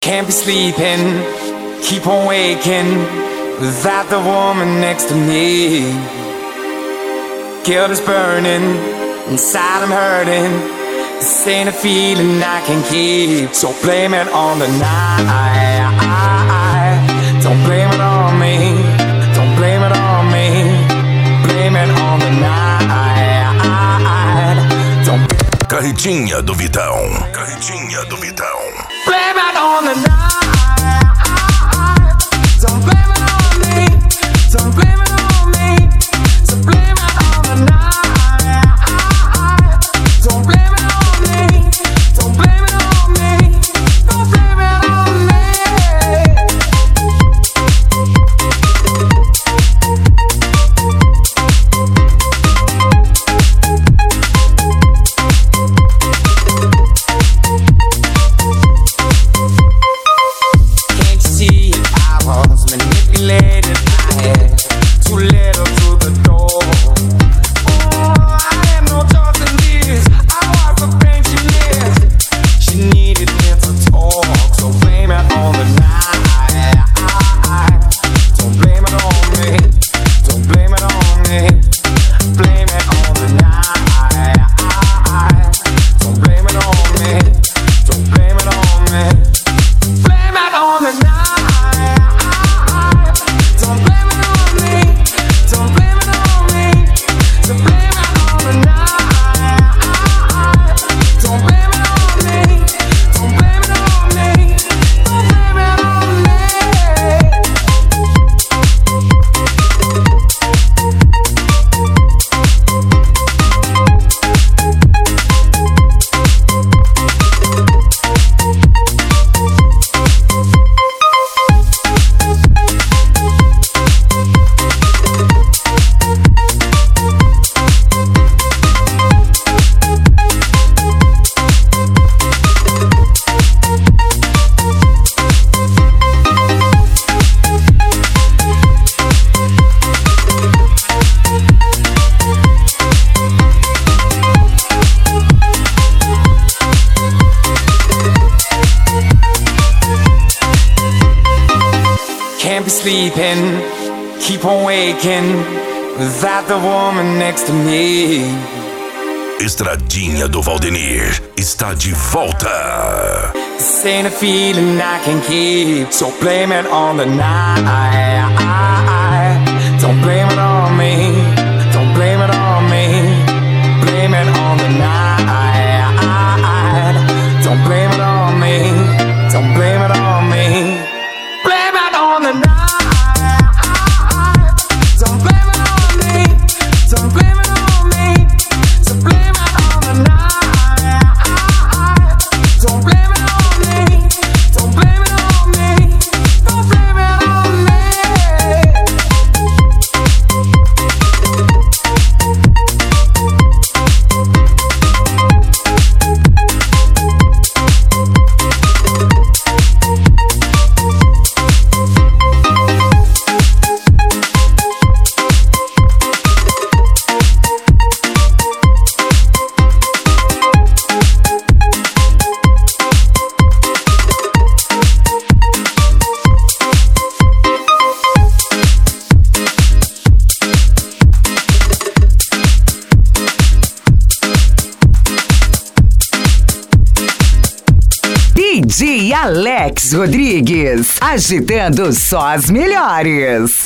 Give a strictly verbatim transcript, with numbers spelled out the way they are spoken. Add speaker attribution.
Speaker 1: Can't be sleeping, keep on waking without the woman next to me. Guilt is burning, inside I'm hurting. This ain't a feeling I can keep. So blame it on the night. Don't blame it on me. Don't blame it on me. Blame it on the night. Don't.
Speaker 2: Carretinha do Vitão. Carretinha do Vitão.
Speaker 1: Blame it on the night. Don't blame it on me. Don't blame it on me. So blame it on the night. Don't blame it on me. Don't blame it on me. Don't blame it on me. Can't you see I was manipulated? I had too little to the door. Oh, I had no choice in this. I was the pain she missed. She needed me to talk, so blame it on the night. Don't blame it on me. Don't blame it on me. Blame it on the night. Don't blame it on me. Don't blame it on me. Blame it on the night. Don't blame it on me. Don't blame it on me. So blame it on the night. Don't blame it on me. Don't blame it on me. Don't blame it on me. Can't be sleeping, keep on waking without the woman next to me.
Speaker 2: Estradinha do Valdenir está de volta.
Speaker 1: This ain't a feeling I can keep. So blame it on the night. Don't blame it on me. Don't blame it on me. Blame it on the night. Don't blame it on me. Don't blame it on me. Blame it on the night. Don't blame it on me. Don't blame it on me. So blame it on the night. Don't blame it on me. Don't blame it on me. Don't blame it on me.
Speaker 3: D J Alex Rodrigues, agitando só as melhores.